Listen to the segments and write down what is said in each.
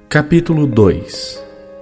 Capítulo 2.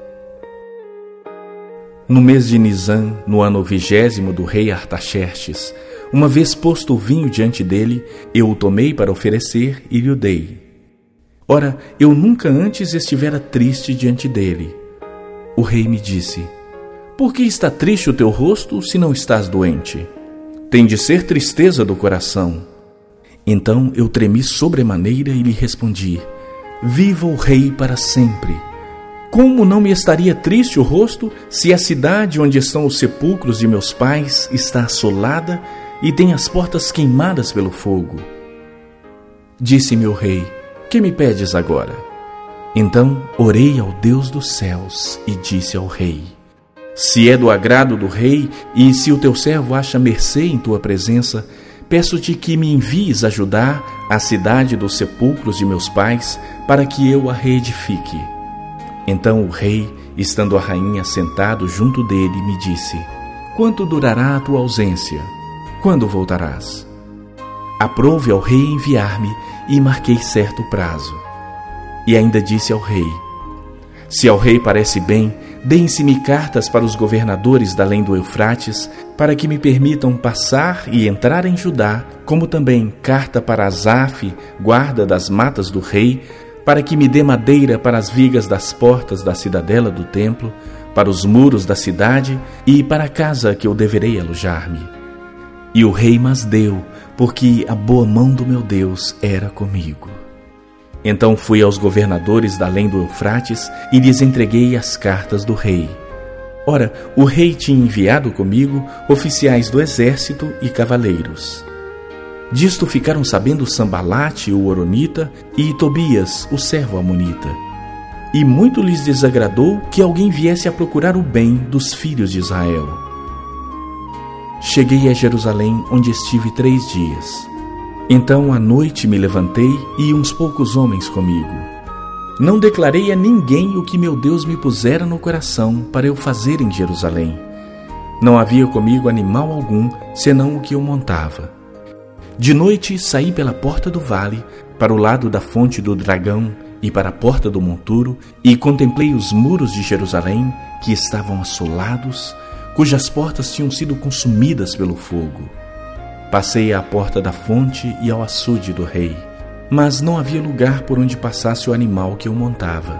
No mês de Nisã, no ano 20º do rei Artaxerxes, uma vez posto o vinho diante dele, eu o tomei para oferecer e lhe o dei. Ora, eu nunca antes estivera triste diante dele. O rei me disse: por que está triste o teu rosto, se não estás doente? Tem de ser tristeza do coração. Então eu tremi sobremaneira e lhe respondi: viva o rei para sempre! Como não me estaria triste o rosto, se a cidade onde estão os sepulcros de meus pais está assolada e tem as portas queimadas pelo fogo? Disse-me o rei: que me pedes agora? Então orei ao Deus dos céus e disse ao rei: se é do agrado do rei e se o teu servo acha mercê em tua presença, peço-te que me envies ajudar a cidade dos sepulcros de meus pais, para que eu a reedifique. Então o rei, estando a rainha sentado junto dele, me disse: quanto durará a tua ausência? Quando voltarás? Aprouve ao rei enviar-me, e marquei certo prazo. E ainda disse ao rei: se ao rei parece bem, deem-se-me cartas para os governadores da além do Eufrates, para que me permitam passar e entrar em Judá, como também carta para Asaf, guarda das matas do rei, para que me dê madeira para as vigas das portas da cidadela do templo, para os muros da cidade e para a casa que eu deverei alojar-me. E o rei mas deu, porque a boa mão do meu Deus era comigo. Então fui aos governadores da além do Eufrates e lhes entreguei as cartas do rei. Ora, o rei tinha enviado comigo oficiais do exército e cavaleiros. Disto ficaram sabendo Sambalate, o horonita, e Tobias, o servo amonita. E muito lhes desagradou que alguém viesse a procurar o bem dos filhos de Israel. Cheguei a Jerusalém, onde estive 3 dias. Então à noite me levantei e uns poucos homens comigo. Não declarei a ninguém o que meu Deus me pusera no coração para eu fazer em Jerusalém. Não havia comigo animal algum, senão o que eu montava. De noite saí pela porta do vale, para o lado da fonte do dragão e para a porta do monturo, e contemplei os muros de Jerusalém, que estavam assolados, cujas portas tinham sido consumidas pelo fogo. Passei à porta da fonte e ao açude do rei, mas não havia lugar por onde passasse o animal que eu montava.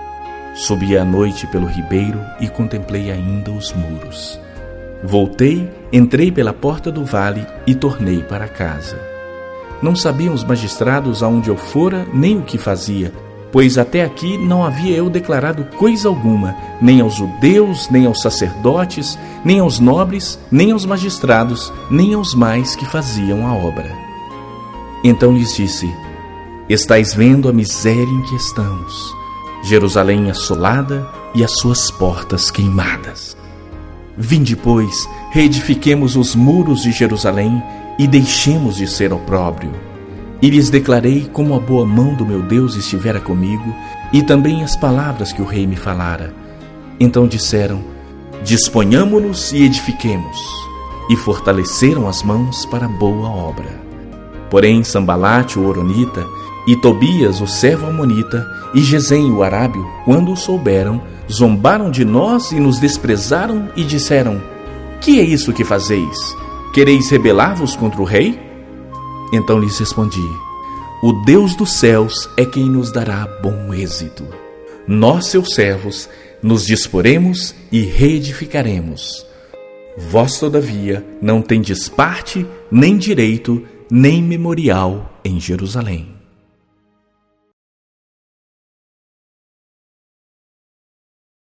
Subi à noite pelo ribeiro e contemplei ainda os muros. Voltei, entrei pela porta do vale e tornei para casa. Não sabiam os magistrados aonde eu fora nem o que fazia, pois até aqui não havia eu declarado coisa alguma, nem aos judeus, nem aos sacerdotes, nem aos nobres, nem aos magistrados, nem aos mais que faziam a obra. Então lhes disse: estais vendo a miséria em que estamos, Jerusalém assolada e as suas portas queimadas. Vinde, pois, reedifiquemos os muros de Jerusalém e deixemos de ser opróbrio. E lhes declarei como a boa mão do meu Deus estivera comigo, e também as palavras que o rei me falara. Então disseram: disponhamo-nos e edifiquemos. E fortaleceram as mãos para a boa obra. Porém Sambalate, o horonita, e Tobias, o servo amonita, e Gesem, o arábio, quando o souberam, zombaram de nós e nos desprezaram e disseram: que é isso que fazeis? Quereis rebelar-vos contra o rei? Então lhes respondi: o Deus dos céus é quem nos dará bom êxito. Nós, seus servos, nos disporemos e reedificaremos. Vós, todavia, não tendes parte, nem direito, nem memorial em Jerusalém.